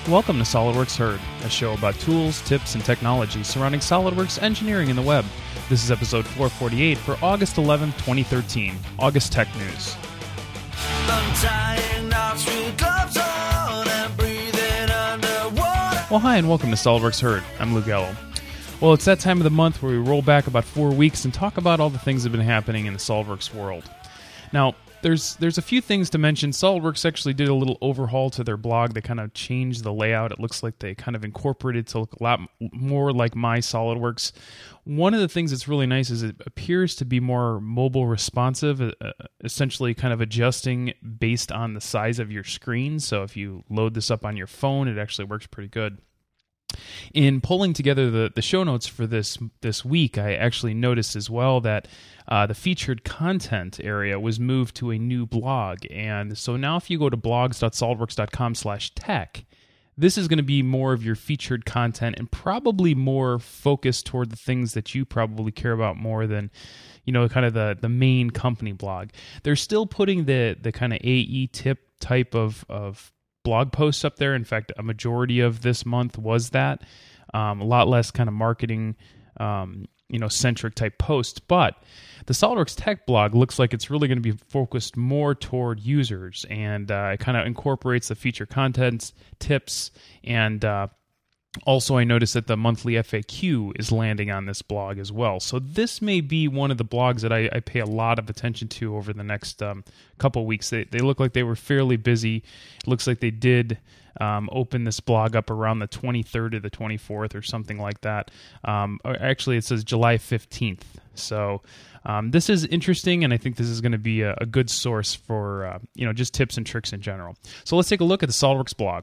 Welcome to SolidWorks Heard, a show about tools, tips, and technology surrounding SolidWorks engineering and the web. This is episode 448 for August 11, 2013, August Tech News. Well, hi, and welcome to SolidWorks Heard. I'm Lou Gallo. Well, it's that time of the month where we roll back about 4 weeks and talk about all the things that have been happening in the SolidWorks world. Now, there's a few things to mention. SolidWorks actually did a little overhaul to their blog. They kind of changed the layout. It looks like they kind of incorporated it to look a lot more like My SolidWorks. One of the things that's really nice is it appears to be more mobile responsive, essentially kind of adjusting based on the size of your screen. So if you load this up on your phone, it actually works pretty good. In pulling together the show notes for this week, I actually noticed as well that the featured content area was moved to a new blog. And so now if you go to blogs.solidworks.com/tech, this is going to be more of your featured content and probably more focused toward the things that you probably care about more than, kind of the main company blog. They're still putting the kind of AE tip type of blog posts up there. In fact, a majority of this month was that. A lot less kind of marketing, centric type posts. But the SolidWorks Tech blog looks like it's really going to be focused more toward users, and it kind of incorporates the feature contents, tips, and also I noticed that the monthly FAQ is landing on this blog as well. So this may be one of the blogs that I pay a lot of attention to over the next couple weeks. They look like they were fairly busy. It looks like they did open this blog up around the 23rd or the 24th or something like that. Actually, it says July 15th. So this is interesting, and I think this is going to be a good source for just tips and tricks in general. So let's take a look at the SolidWorks blog.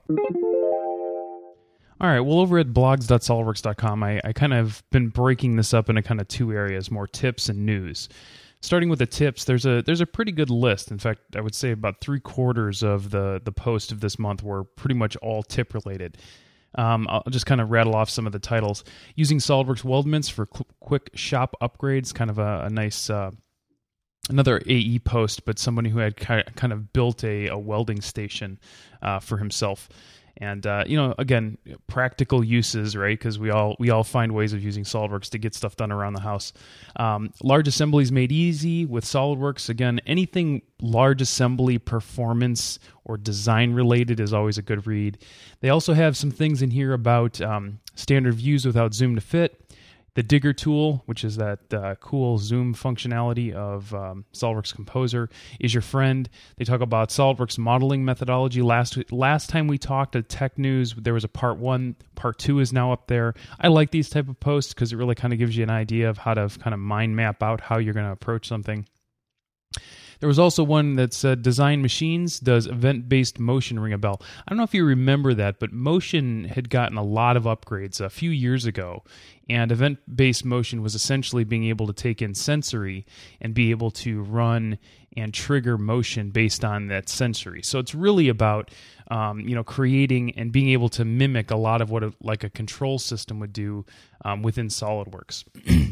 All right, well, over at blogs.solidworks.com, I kind of been breaking this up into kind of two areas, more tips and news. Starting with the tips, there's a pretty good list. In fact, I would say about 3/4 of the post of this month were pretty much all tip related. I'll just kind of rattle off some of the titles. Using SolidWorks Weldments for quick shop upgrades, kind of a nice another AE post, but somebody who had kind of built a welding station for himself. And again, practical uses, right? Because we all find ways of using SolidWorks to get stuff done around the house. Large assemblies made easy with SolidWorks. Again, anything large assembly, performance, or design related is always a good read. They also have some things in here about standard views without zoom to fit. The Digger tool, which is that cool zoom functionality of SolidWorks Composer, is your friend. They talk about SolidWorks modeling methodology. Last time we talked at Tech News, there was a part 1. Part 2 is now up there. I like these type of posts because it really kind of gives you an idea of how to kind of mind map out how you're going to approach something. There was also one that said Design Machines does event-based motion ring a bell. I don't know if you remember that, but motion had gotten a lot of upgrades a few years ago, and event-based motion was essentially being able to take in sensory and be able to run and trigger motion based on that sensory. So it's really about creating and being able to mimic a lot of what a control system would do within SolidWorks.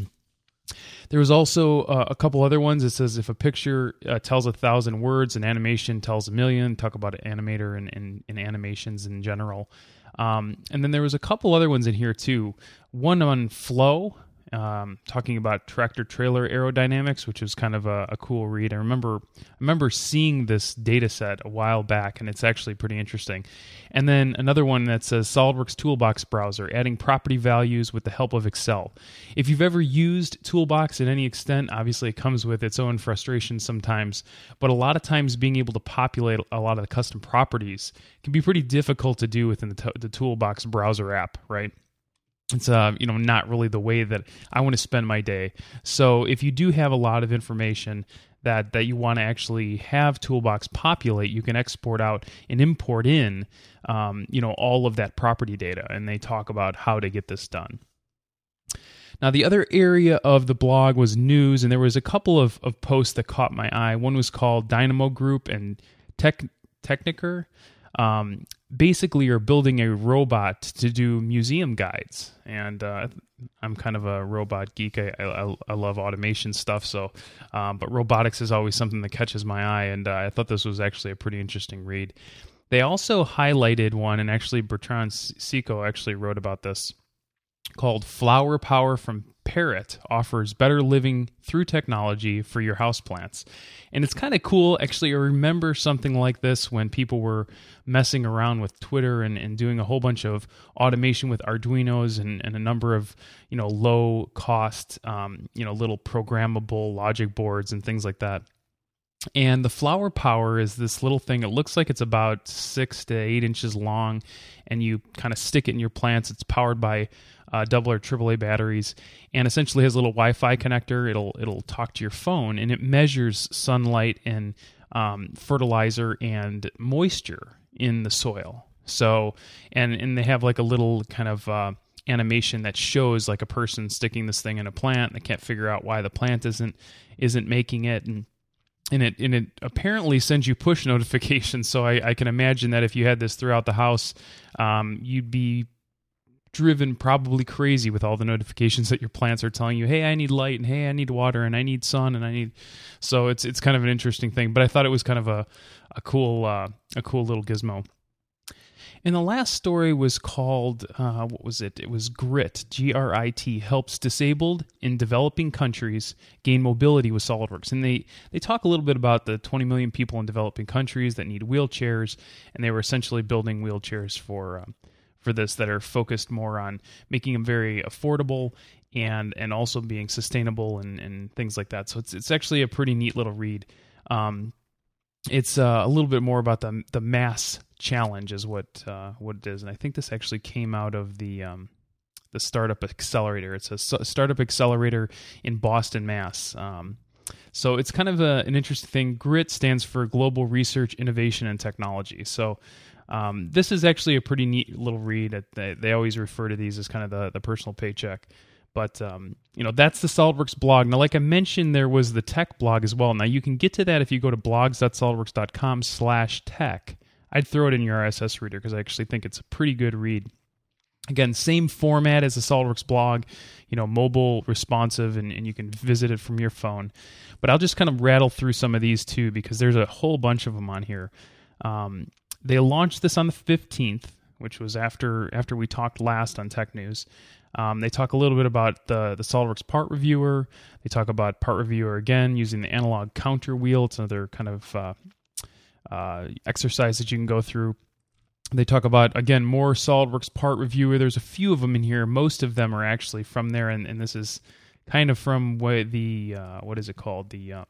There was also a couple other ones. It says if a picture tells 1,000 words, an animation tells 1,000,000. Talk about an animator and animations in general. And then there was a couple other ones in here too. One on flow, talking about tractor trailer aerodynamics, which was kind of a cool read. I remember seeing this data set a while back, and it's actually pretty interesting. And then another one that says SolidWorks Toolbox Browser, adding property values with the help of Excel. If you've ever used Toolbox in any extent, obviously it comes with its own frustrations sometimes, but a lot of times being able to populate a lot of the custom properties can be pretty difficult to do within the Toolbox Browser app, right? It's not really the way that I want to spend my day. So if you do have a lot of information that you want to actually have Toolbox populate, you can export out and import in all of that property data, and they talk about how to get this done. Now, the other area of the blog was news, and there was a couple of posts that caught my eye. One was called Dynamo Group and Techniker. Basically are building a robot to do museum guides, and I'm kind of a robot geek. I love automation stuff, so but robotics is always something that catches my eye, and I thought this was actually a pretty interesting read. They also highlighted one, and actually Bertrand Seco actually wrote about this, called Flower Power from Parrot offers better living through technology for your houseplants. And it's kind of cool. Actually, I remember something like this when people were messing around with Twitter and doing a whole bunch of automation with Arduinos and a number of, low cost, little programmable logic boards and things like that. And the Flower Power is this little thing. It looks like it's about 6 to 8 inches long, and you kind of stick it in your plants. It's powered by AA or AAA batteries, and essentially has a little Wi-Fi connector. It'll talk to your phone, and it measures sunlight and fertilizer and moisture in the soil. So, and they have like a little kind of animation that shows like a person sticking this thing in a plant. They can't figure out why the plant isn't making it, and it apparently sends you push notifications. So I can imagine that if you had this throughout the house, you'd be driven probably crazy with all the notifications that your plants are telling you, hey, I need light, and hey, I need water, and I need sun, and I need. So it's kind of an interesting thing. But I thought it was kind of a cool little gizmo. And the last story was called, what was it? It was GRIT, G-R-I-T, helps disabled in developing countries gain mobility with SOLIDWORKS. And they talk a little bit about the 20 million people in developing countries that need wheelchairs, and they were essentially building wheelchairs for this that are focused more on making them very affordable and also being sustainable and things like that. So it's actually a pretty neat little read. It's a little bit more about the mass challenge is what it is, and I think this actually came out of the Startup Accelerator. It's a startup accelerator in Boston, Mass. So it's kind of an interesting thing. GRIT stands for Global Research, Innovation, and Technology. So this is actually a pretty neat little read. They always refer to these as kind of the personal paycheck. But, that's the SOLIDWORKS blog. Now, like I mentioned, there was the tech blog as well. Now, you can get to that if you go to blogs.solidworks.com/tech. I'd throw it in your RSS reader because I actually think it's a pretty good read. Again, same format as the SOLIDWORKS blog, mobile, responsive, and you can visit it from your phone. But I'll just kind of rattle through some of these too because there's a whole bunch of them on here. They launched this on the 15th, which was after we talked last on Tech News. They talk a little bit about the SOLIDWORKS Part Reviewer. They talk about Part Reviewer again using the analog counter wheel. It's another kind of exercise that you can go through. They talk about, again, more SOLIDWORKS Part Reviewer. There's a few of them in here. Most of them are actually from there, and this is kind of from what is it called? The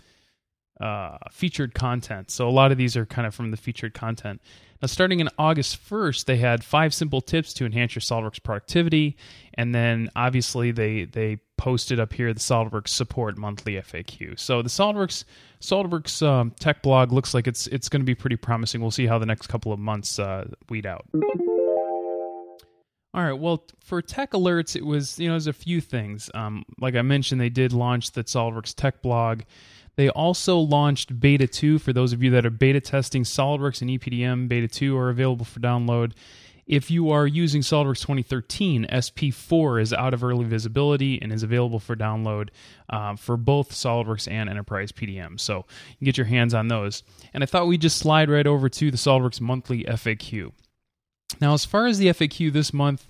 featured content. So a lot of these are kind of from the featured content. Now, starting in August 1st, they had 5 simple tips to enhance your SOLIDWORKS productivity, and then obviously they posted up here the SOLIDWORKS support monthly FAQ. So the SOLIDWORKS tech blog looks like it's going to be pretty promising. We'll see how the next couple of months weed out. All right, well, for tech alerts, it was, there's a few things. Like I mentioned, they did launch the SOLIDWORKS tech blog. They also launched Beta 2. For those of you that are beta testing SOLIDWORKS and EPDM, Beta 2 are available for download. If you are using SOLIDWORKS 2013, SP4 is out of early visibility and is available for download for both SOLIDWORKS and Enterprise PDM. So you can get your hands on those. And I thought we'd just slide right over to the SOLIDWORKS monthly FAQ. Now, as far as the FAQ this month,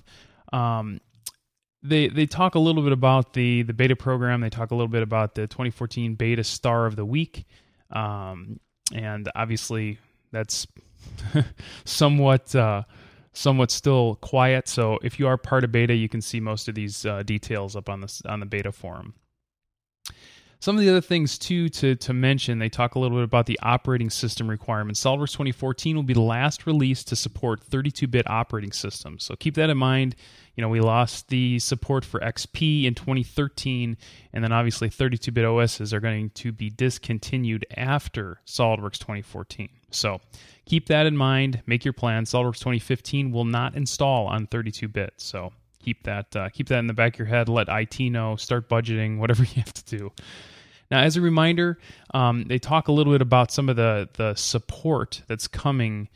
They talk a little bit about the beta program. They talk a little bit about the 2014 Beta Star of the Week. And obviously, that's somewhat still quiet. So if you are part of beta, you can see most of these details up on the beta forum. Some of the other things, too, to mention, they talk a little bit about the operating system requirements. SOLIDWORKS 2014 will be the last release to support 32-bit operating systems. So keep that in mind. We lost the support for XP in 2013, and then obviously 32-bit OSs are going to be discontinued after SOLIDWORKS 2014. So keep that in mind. Make your plans. SOLIDWORKS 2015 will not install on 32-bit. So keep that in the back of your head. Let IT know. Start budgeting. Whatever you have to do. Now, as a reminder, they talk a little bit about some of the support that's coming,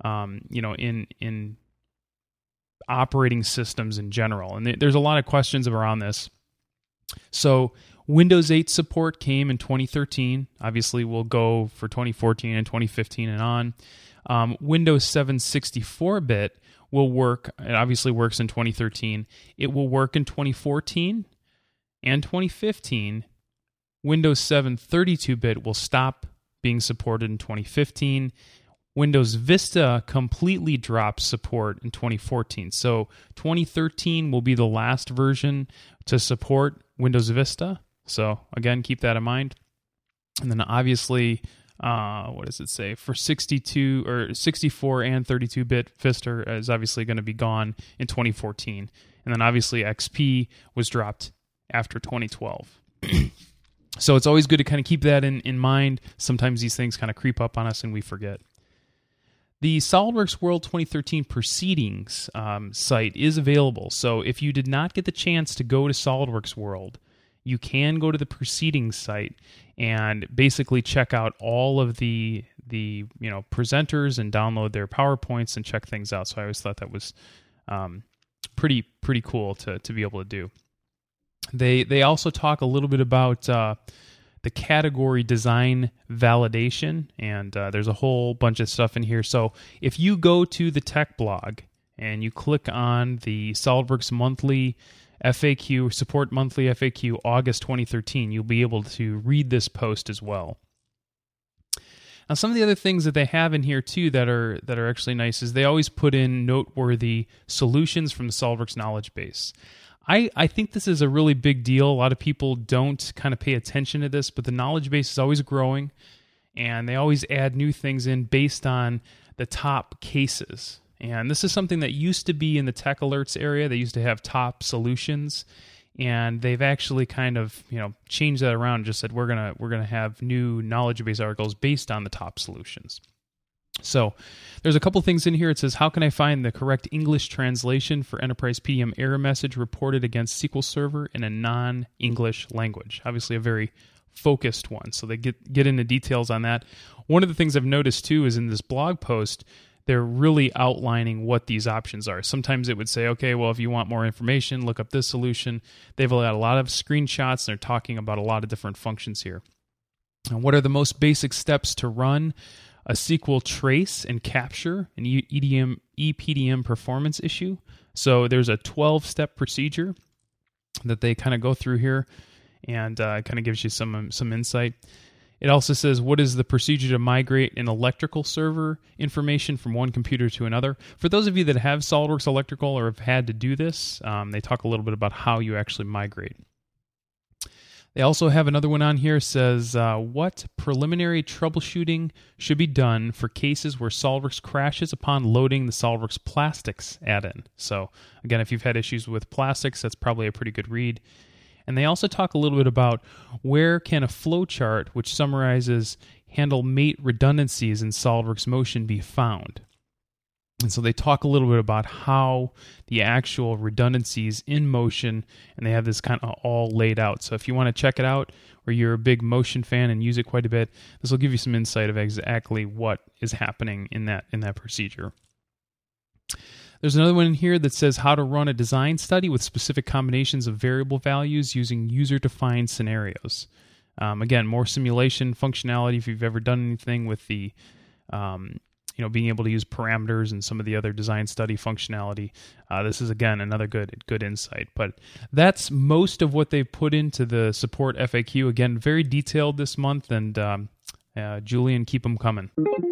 in operating systems in general. And there's a lot of questions around this. So Windows 8 support came in 2013. Obviously, will go for 2014 and 2015 and on. Windows 7 64-bit will work. It obviously works in 2013. It will work in 2014 and 2015. Windows 7 32-bit will stop being supported in 2015. Windows Vista completely drops support in 2014. So 2013 will be the last version to support Windows Vista. So again, keep that in mind. And then obviously, what does it say? For 62 or 64 and 32-bit Vista is obviously going to be gone in 2014. And then obviously XP was dropped after 2012. So it's always good to kind of keep that in mind. Sometimes these things kind of creep up on us and we forget. The SOLIDWORKS World 2013 Proceedings site is available. So if you did not get the chance to go to SOLIDWORKS World, you can go to the Proceedings site and basically check out all of the presenters and download their PowerPoints and check things out. So I always thought that was pretty cool to be able to do. They also talk a little bit about the category design validation, and there's a whole bunch of stuff in here. So if you go to the tech blog and you click on the SOLIDWORKS monthly FAQ, support monthly FAQ August 2013, you'll be able to read this post as well. Now, some of the other things that they have in here too that are actually nice is they always put in noteworthy solutions from the SOLIDWORKS knowledge base. I think this is a really big deal. A lot of people don't kind of pay attention to this, but the knowledge base is always growing, and they always add new things in based on the top cases. And this is something that used to be in the tech alerts area. They used to have top solutions, and they've actually kind of changed that around and just said we're gonna have new knowledge base articles based on the top solutions. So there's a couple things in here. It says, how can I find the correct English translation for Enterprise PDM error message reported against SQL Server in a non-English language? Obviously a very focused one. So they get into details on that. One of the things I've noticed too is in this blog post, they're really outlining what these options are. Sometimes it would say, okay, well, if you want more information, look up this solution. They've got a lot of screenshots, and they're talking about a lot of different functions here. And what are the most basic steps to run a SQL trace and capture an EPDM performance issue? So there's a 12-step procedure that they kind of go through here, and kind of gives you some insight. It also says, what is the procedure to migrate an electrical server information from one computer to another? For those of you that have SOLIDWORKS Electrical or have had to do this, they talk a little bit about how you actually migrate. They also have another one on here, says what preliminary troubleshooting should be done for cases where SOLIDWORKS crashes upon loading the SOLIDWORKS Plastics add-in. So again, if you've had issues with Plastics, that's probably a pretty good read. And they also talk a little bit about where can a flowchart which summarizes handle mate redundancies in SOLIDWORKS Motion be found. And so they talk a little bit about how the actual redundancies in Motion, and they have this kind of all laid out. So if you want to check it out, or you're a big Motion fan and use it quite a bit, this will give you some insight of exactly what is happening in that procedure. There's another one in here that says how to run a design study with specific combinations of variable values using user-defined scenarios. Again, more simulation functionality if you've ever done anything with the being able to use parameters and some of the other design study functionality. This is, again, another good insight. But that's most of what they've put into the support FAQ. Again, very detailed this month, and Julian, keep them coming.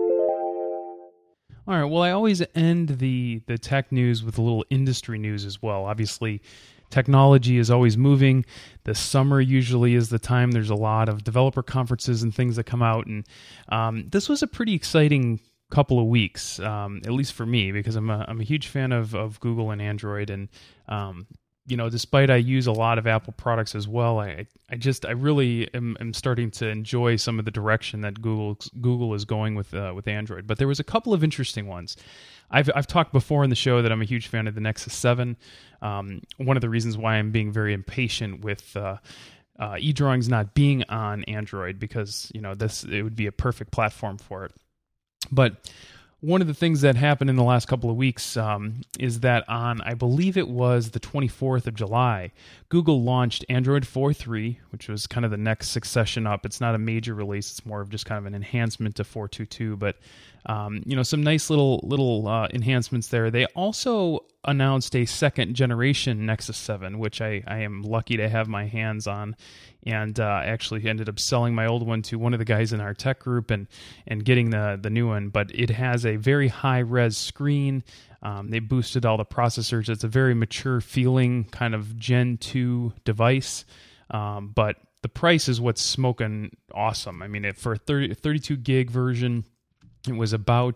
All right, well, I always end the tech news with a little industry news as well. Obviously, technology is always moving. The summer usually is the time. There's a lot of developer conferences and things that come out, and this was a pretty exciting couple of weeks, at least for me, because I'm a huge fan of Google and Android, and despite I use a lot of Apple products as well, I really am starting to enjoy some of the direction that Google is going with Android. But there was a couple of interesting ones. I've talked before in the show that I'm a huge fan of the Nexus 7. One of the reasons why I'm being very impatient with eDrawings not being on Android, because it would be a perfect platform for it. But One of the things that happened in the last couple of weeks is that on, I believe it was the 24th of July, Google launched Android 4.3, which was kind of the next succession up. It's not a major release. It's more of just kind of an enhancement to 4.2.2, but some nice little enhancements there. They also announced a second generation Nexus 7, which I am lucky to have my hands on, and actually ended up selling my old one to one of the guys in our tech group and getting the new one. But it has a very high res screen. They boosted all the processors. It's a very mature feeling kind of Gen 2 device, but the price is what's smoking awesome. I mean, for a 32 gig version, it was about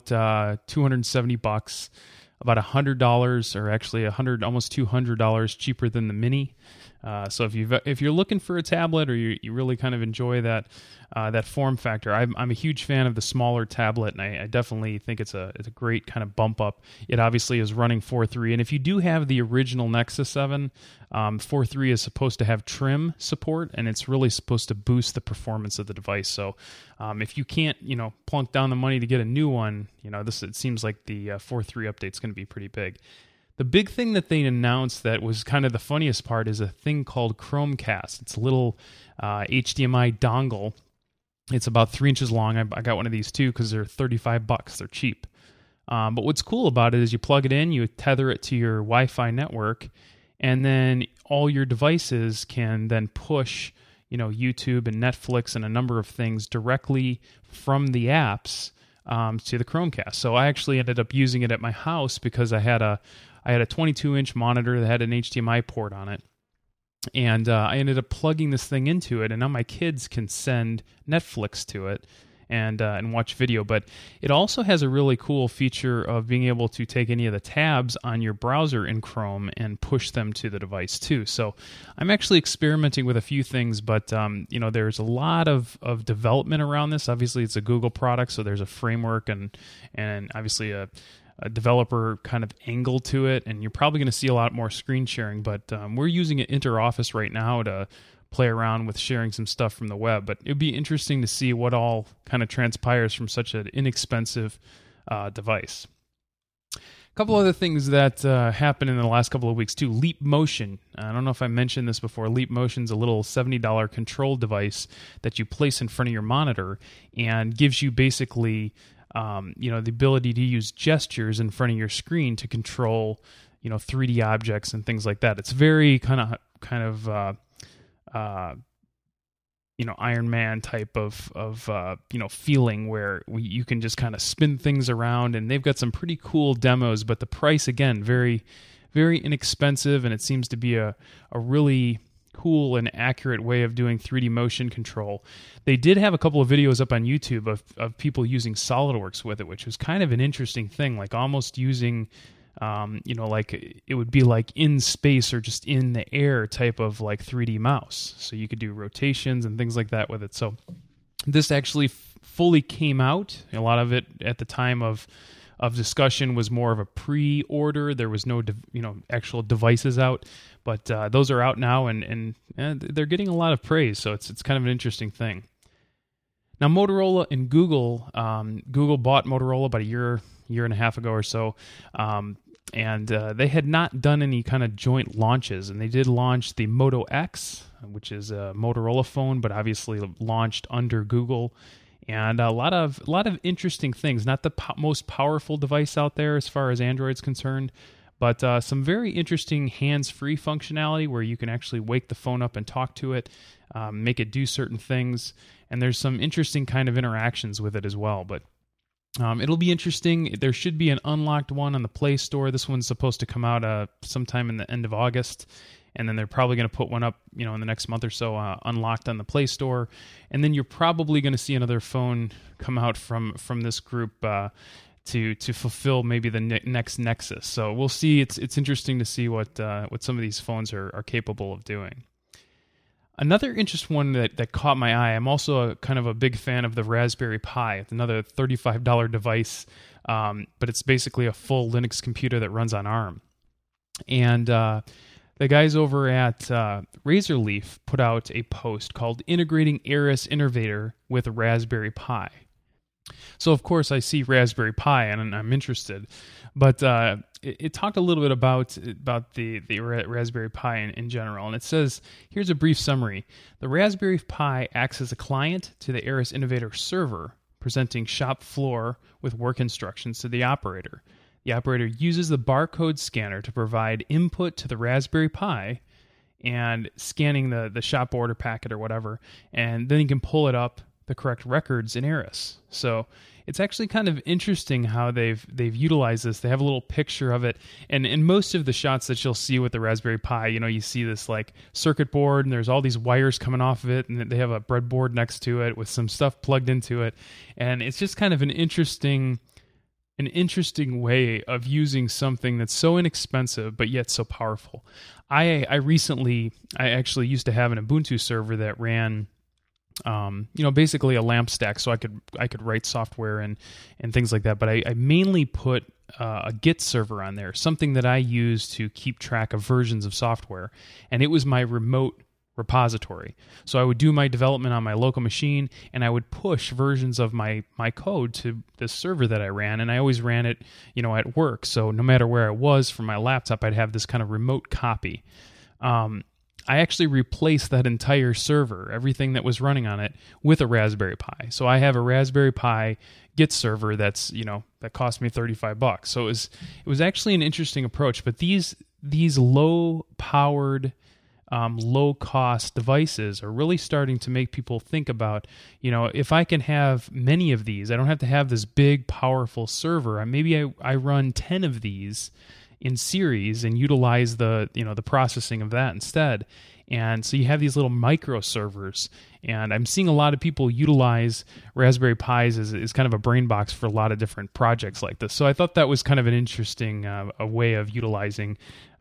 $270, about $100, or actually almost $200 cheaper than the Mini. So if you're looking for a tablet, or you really kind of enjoy that form factor, I'm a huge fan of the smaller tablet, and I definitely think it's a great kind of bump up. It obviously is running 4.3, and if you do have the original Nexus 7, 4.3 is supposed to have trim support, and it's really supposed to boost the performance of the device. So if you can't plunk down the money to get a new one, it seems like the 4.3 update's going to be pretty big. The big thing that they announced that was kind of the funniest part is a thing called Chromecast. It's a little HDMI dongle. It's about 3 inches long. I got one of these too because they're $35. They're cheap. But what's cool about it is you plug it in, you tether it to your Wi-Fi network, and then all your devices can then push YouTube and Netflix and a number of things directly from the apps to the Chromecast. So I actually ended up using it at my house because I had a 22-inch monitor that had an HDMI port on it. And I ended up plugging this thing into it, and now my kids can send Netflix to it and watch video. But it also has a really cool feature of being able to take any of the tabs on your browser in Chrome and push them to the device too. So I'm actually experimenting with a few things, but there's a lot of development around this. Obviously, it's a Google product, so there's a framework and obviously a developer kind of angle to it, and you're probably going to see a lot more screen sharing, but we're using it inter-office right now to play around with sharing some stuff from the web. But it'd be interesting to see what all kind of transpires from such an inexpensive device. A couple other things that happened in the last couple of weeks too. Leap Motion. I don't know if I mentioned this before. Leap Motion's a little $70 control device that you place in front of your monitor and gives you basically the ability to use gestures in front of your screen to control, 3D objects and things like that. It's very kind of Iron Man type of feeling where you can just kind of spin things around, and they've got some pretty cool demos, but the price, again, very, very inexpensive, and it seems to be a really cool and accurate way of doing 3D motion control. They did have a couple of videos up on YouTube of people using SolidWorks with it, which was kind of an interesting thing, like almost using, like it would be like in space or just in the air type of like 3D mouse. So you could do rotations and things like that with it. So this actually fully came out. A lot of it at the time of discussion was more of a pre-order. There was no actual devices out, but those are out now, and they're getting a lot of praise. So it's kind of an interesting thing. Now Motorola and Google bought Motorola about a year and a half ago or so, and they had not done any kind of joint launches, and they did launch the Moto X, which is a Motorola phone, but obviously launched under Google. And a lot of interesting things. Not the most powerful device out there as far as Android's concerned, but some very interesting hands-free functionality where you can actually wake the phone up and talk to it, make it do certain things, and there's some interesting kind of interactions with it as well. But it'll be interesting. There should be an unlocked one on the Play Store. This one's supposed to come out sometime in the end of August. And then they're probably going to put one up, in the next month or so, unlocked on the Play Store. And then you're probably going to see another phone come out from this group to fulfill maybe the next Nexus. So we'll see. It's interesting to see what some of these phones are capable of doing. Another interesting one that caught my eye. I'm also kind of a big fan of the Raspberry Pi. It's another $35 device, but it's basically a full Linux computer that runs on ARM. And the guys over at Razorleaf put out a post called Integrating Aorus Innovator with Raspberry Pi. So, of course, I see Raspberry Pi and I'm interested. But it talked a little bit about the Raspberry Pi in general. And it says, here's a brief summary. The Raspberry Pi acts as a client to the Aeris Innovator server, presenting shop floor with work instructions to the operator. The operator uses the barcode scanner to provide input to the Raspberry Pi and scanning the shop order packet or whatever. And then you can pull it up the correct records in Aeris. So it's actually kind of interesting how they've utilized this. They have a little picture of it, and in most of the shots that you'll see with the Raspberry Pi, you see this like circuit board, and there's all these wires coming off of it, and they have a breadboard next to it with some stuff plugged into it, and it's just kind of an interesting way of using something that's so inexpensive but yet so powerful. I actually used to have an Ubuntu server that ran basically a lamp stack, so I could write software and things like that. But I mainly put a Git server on there, something that I use to keep track of versions of software, and it was my remote repository. So I would do my development on my local machine, and I would push versions of my code to this server that I ran, and I always ran it, at work. So no matter where I was from my laptop, I'd have this kind of remote copy. I actually replaced that entire server, everything that was running on it, with a Raspberry Pi. So I have a Raspberry Pi Git server that's, that cost me $35. So it was actually an interesting approach. But these low-powered, low-cost devices are really starting to make people think about, if I can have many of these, I don't have to have this big, powerful server. Maybe I run 10 of these in series and utilize the processing of that instead. And so you have these little micro servers, and I'm seeing a lot of people utilize Raspberry Pis as kind of a brain box for a lot of different projects like this. So I thought that was kind of an interesting a way of utilizing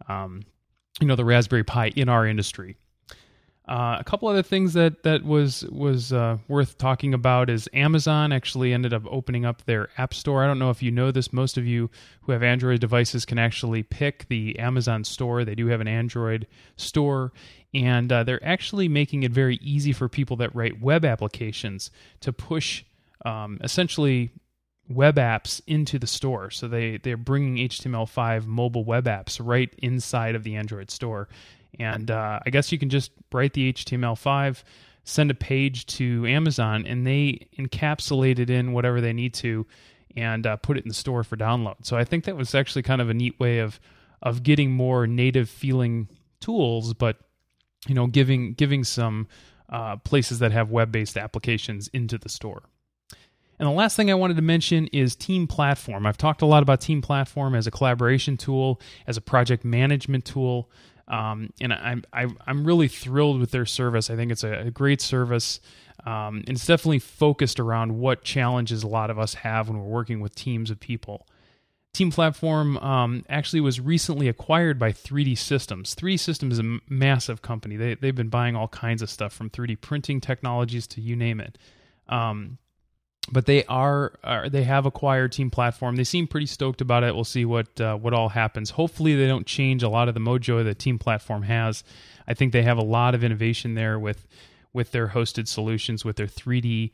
the Raspberry Pi in our industry. A couple other things that was worth talking about is Amazon actually ended up opening up their App Store. I don't know if you know this. Most of you who have Android devices can actually pick the Amazon store. They do have an Android store, and they're actually making it very easy for people that write web applications to push essentially web apps into the store. So they're bringing HTML5 mobile web apps right inside of the Android store. And I guess you can just write the HTML5, send a page to Amazon, and they encapsulate it in whatever they need to and put it in the store for download. So I think that was actually kind of a neat way of getting more native feeling tools, but giving some places that have web-based applications into the store. And the last thing I wanted to mention is Team Platform. I've talked a lot about Team Platform as a collaboration tool, as a project management tool. And I'm really thrilled with their service. I think it's a great service. And it's definitely focused around what challenges a lot of us have when we're working with teams of people. Team Platform actually was recently acquired by 3D Systems. 3D Systems is a massive company. They've been buying all kinds of stuff from 3D printing technologies to you name it. But they have acquired Team Platform. They seem pretty stoked about it. We'll see what all happens. Hopefully they don't change a lot of the mojo that Team Platform has. I think they have a lot of innovation there with their hosted solutions, with their 3D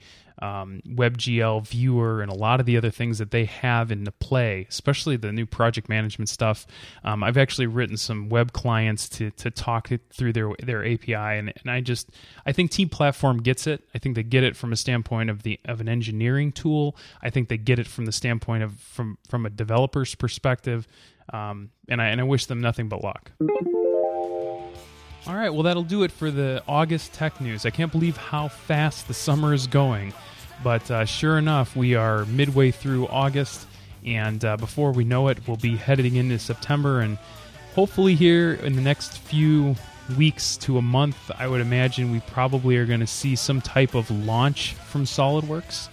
WebGL viewer, and a lot of the other things that they have in the play, especially the new project management stuff. I've actually written some web clients to talk through their API, and I think Team Platform gets it. I think they get it from a standpoint of an engineering tool. I think they get it from the standpoint of from a developer's perspective, and I wish them nothing but luck. All right, well, that'll do it for the August tech news. I can't believe how fast the summer is going, but sure enough, we are midway through August, and before we know it, we'll be heading into September, and hopefully here in the next few weeks to a month, I would imagine we probably are going to see some type of launch from SolidWorks.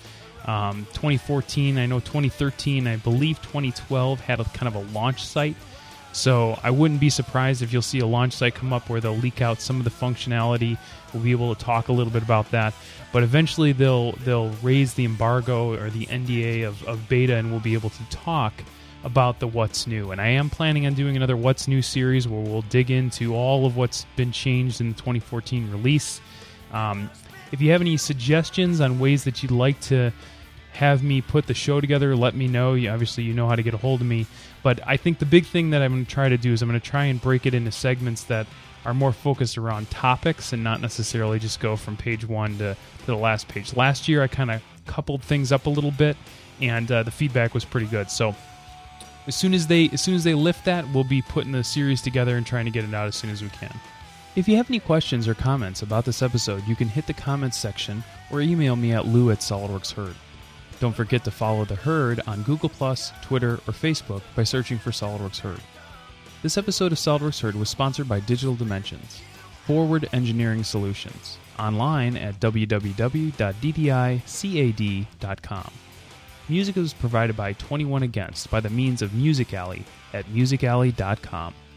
2014, I know 2013, I believe 2012 had a kind of a launch site. So I wouldn't be surprised if you'll see a launch site come up where they'll leak out some of the functionality. We'll be able to talk a little bit about that. But eventually they'll raise the embargo or the NDA of beta, and we'll be able to talk about the What's New. And I am planning on doing another What's New series where we'll dig into all of what's been changed in the 2014 release. If you have any suggestions on ways that you'd like to have me put the show together, let me know. Obviously, you know how to get a hold of me. But I think the big thing that I'm going to try to do is I'm going to try and break it into segments that are more focused around topics and not necessarily just go from page 1 to the last page. Last year, I kind of coupled things up a little bit, and the feedback was pretty good. So as soon as they lift that, we'll be putting the series together and trying to get it out as soon as we can. If you have any questions or comments about this episode, you can hit the comments section or email me at lou@solidworksherd. Don't forget to follow the Herd on Google+, Twitter, or Facebook by searching for SolidWorks Herd. This episode of SolidWorks Herd was sponsored by Digital Dimensions, Forward Engineering Solutions, online at www.ddicad.com. Music was provided by 21 Against by the means of Music Alley at musicalley.com.